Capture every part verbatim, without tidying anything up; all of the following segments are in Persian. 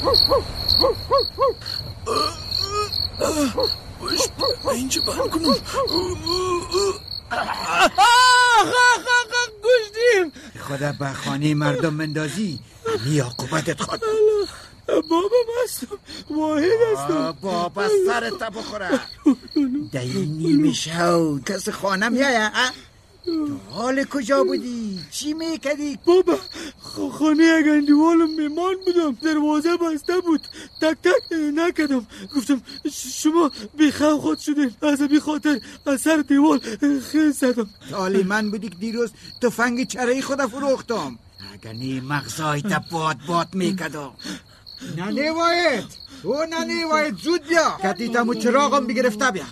باش اینجا بند کنم. گشتیم. خدا به خانه مردم مندازی می عاقبتت خود. بابا هستم، واحد هستم. بابا سرت بخوره. در این نیمه شو کس خانه میایه؟ تو حال کجا بودی؟ چی میکردی؟ بابا خانه اگندیوال میمان بودم، دروازه بسته بود، تک تک نکردم، گفتم شما بیخواه خود شدین، از بی خاطر از سر دیوال خیلی زدم. حالی من بودی که دیروز تفنگ چرایی خدا فروختم، اگر نی مغزای تا باد باد میکردم. ننه واید او ننه واید زود بیا، کتی تمو چراغم بگرفته بیا.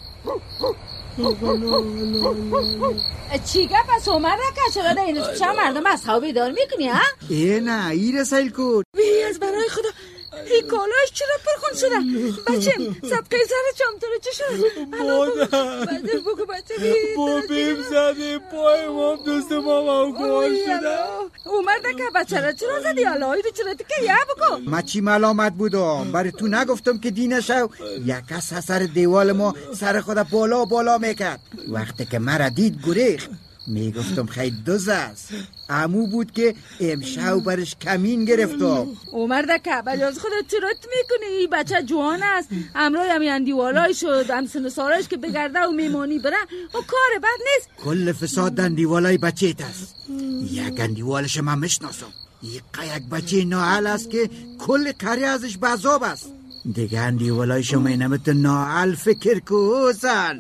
چی گپ از عمر نکن؟ چرا در این چند مردم از خواب بیدار میکنی ها؟ ای نه ای رسیل کن. بی از برای خدا این کالاش چرا پرخون شده؟ بچه سبقه سر چامتره چه شده؟ مادر بچه بگو بچه بی با بیم زده پای مام دوست ماما گوار شده. عمر دکه بچه را چرا زدی؟ الهی تو چرا تکه یه بکن. ما چی ملامت بودم؟ برای تو نگفتم که دینه شو یک کس سر دیوال ما سر خدا بالا بالا میکرد. وقتی که مرا دید گریخت، میگفتم خیلی دوز است. عمو بود که امشو برش کمین گرفتم. عمر دکه بلی از خودت چرا میکنی؟ این بچه جوان است، امرای همی اندیوالای شد، هم سن سالش که بگرده و میمانی بره و کار بد نیست. کل فساد اندیوالای بچه است. یک اندیوالش من مشناسم. یک یک بچه ناحل است که کل قریه ازش بزاب است. دیگه اندیوالای شما اینمت ناحل فکر کوزن.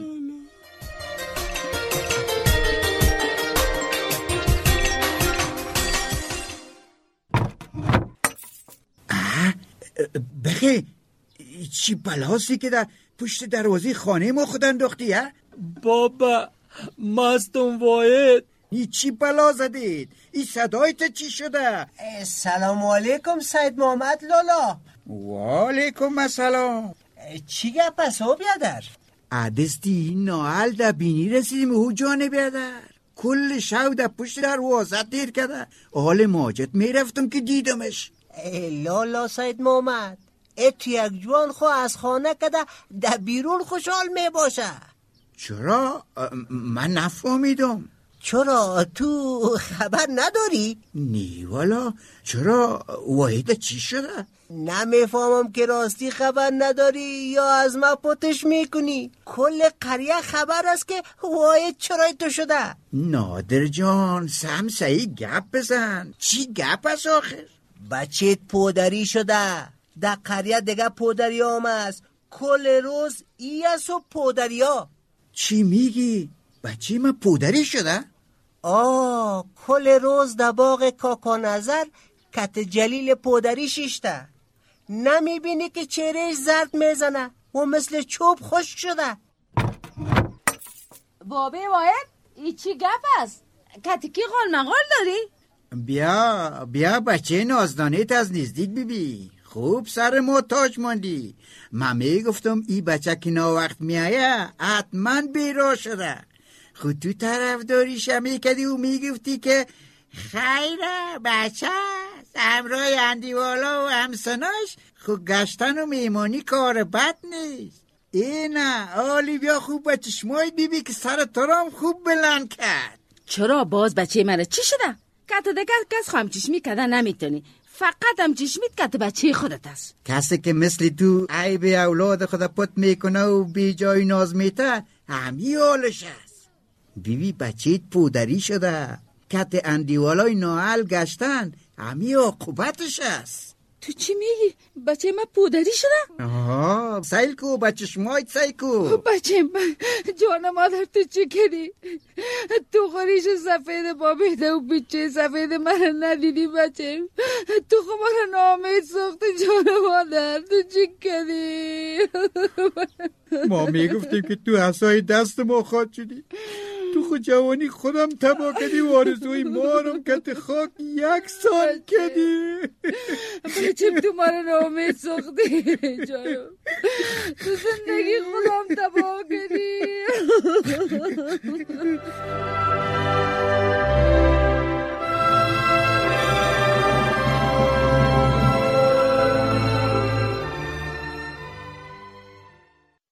بخی چی بلاسی که در پشت دروازه خانه ما خود انداختی ها؟ بابا مستم واحد. این چی بلا زدید؟ این صدایت چی شده؟ سلام علیکم سید محمد لالا. و علیکم السلام. چی گپ است او بیادر؟ عدستی ناحل در بینی رسیدیم او جانه بیادر. کل شو در پشت دروازه دیر کرده. حال ماجد میرفتم که دیدمش. ای لالا سید محمد، ات یک جوان خو از خانه کده در بیرون خوشحال می باشه. چرا؟ من نفهمیدم. چرا تو خبر نداری؟ نی والا. چرا؟ واحد چی شده؟ نمیفهمم که راستی خبر نداری یا از ما پتش میکنی. کل قریه خبر است که واحد چرای تو شده. نادر جان سمسایی گپ بزن. چی گپ است آخر؟ بچهت پودری شده در قریه دیگه پودری هم است. کل روز ای است و پودری ها. چی میگی؟ بچه من پودری شده؟ آه کل روز در باغ کاکا نظر کت جلیل پودری شیشته. نمیبینی که چهرهش زرد میزنه و مثل چوب خشک شده. بابی واحد ای چی گپ است؟ کتکی قال مقال داری؟ بیا بیا بچه نازدانیت از نزدیک ببی. خوب سر محتاج ماندی. من میگفتم ای بچه که ناوقت میایه حتما بیرا شده. خود تو طرف داری شمی کدی و میگفتی که خیره بچه همراه اندیوالا و همسناش خود گشتن و میمانی کار بد نیست. ای نه آلی بیا خوب به چشمای بیبی که سر ترام خوب بلند کرد. چرا باز بچه مرا چی شده؟ کت دیگر کس خواهم چشمی کردن نمیتونی، فقط هم چشمیت کت بچه خودت است. کسی که مثل تو عیب اولاد خدا پت میکنه و بی جای ناز میته همی حالش است. بیبی بچهت پودری شده، کت اندیوالای ناحل گشتن همی عاقبتش است. تو چی میگی؟ بچه من پودری شده؟ آها سیل کو بچه شمایت سیل کو. بچه من جان مادر تو چی کردی؟ تو خریش سفید بابیده و بیچه سفید من ندیدی بچه. تو خب من نامید ساخته جان مادر تو چی کردی؟ ما میگفتیم که تو حسای دست ما خواد شدی. تو خود جوانی خودم تبا کردی و آرزوی مارم کت خاک یک سال کردی. بچه تو ما رو نامید ساختی جانم. تو زندگی خودم تبا کردی.